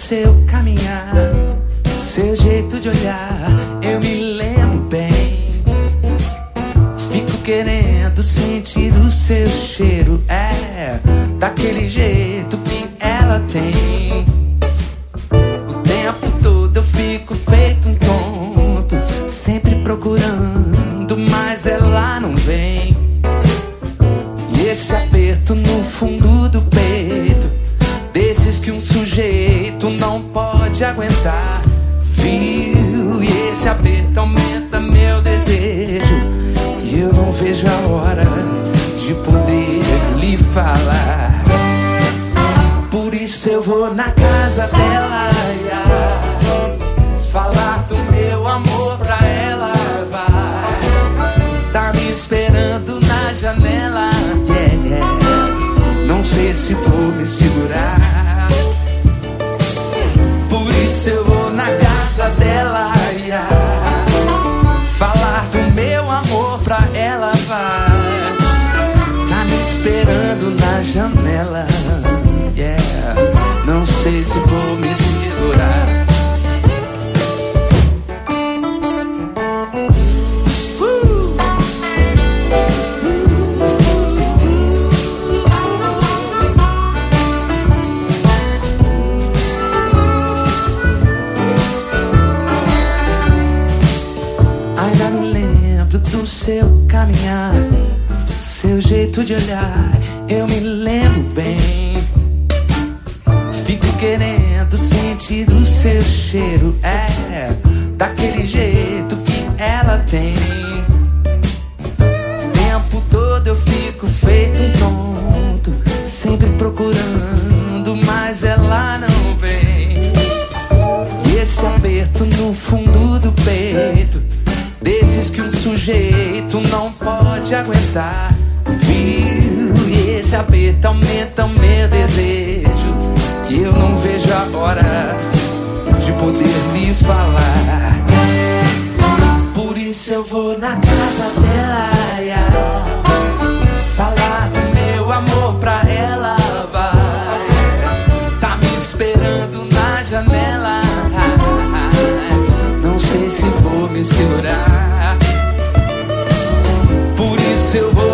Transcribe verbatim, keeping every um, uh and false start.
seu caminhar, seu jeito de olhar, eu me lembro bem. Fico querendo sentir o seu cheiro, é daquele jeito que ela tem. O tempo todo eu fico feito um tonto, sempre procurando, mas ela não vem. E esse aperto no fundo do peito, desses que um sujeito não pode aguentar, viu? E esse aperto aumenta meu desejo, e eu não vejo a hora de poder lhe falar. Por isso eu vou na casa dela, falar do meu amor pra ela, vai. Tá me esperando na janela, yeah, yeah. Não sei se vou me segurar. Por isso eu vou na casa dela, yeah. Falar do meu amor pra ela, vai. Tá me esperando na janela, yeah. Não sei se vou me segurar. Do seu caminhar, seu jeito de olhar, eu me lembro bem. Fico querendo sentir o seu cheiro, é daquele jeito que ela tem. O tempo todo eu fico feito um tonto, sempre procurando, mas ela não vem. E esse aperto no fundo do peito, desses que um sujeito não pode aguentar, viu? E esse aperto aumenta o meu desejo, e eu não vejo a hora de poder lhe falar. Por isso eu vou na casa dela, yeah. Falar do meu amor pra ela, vai. Tá me esperando na janela, não sei se vou me segurar. Por isso eu vou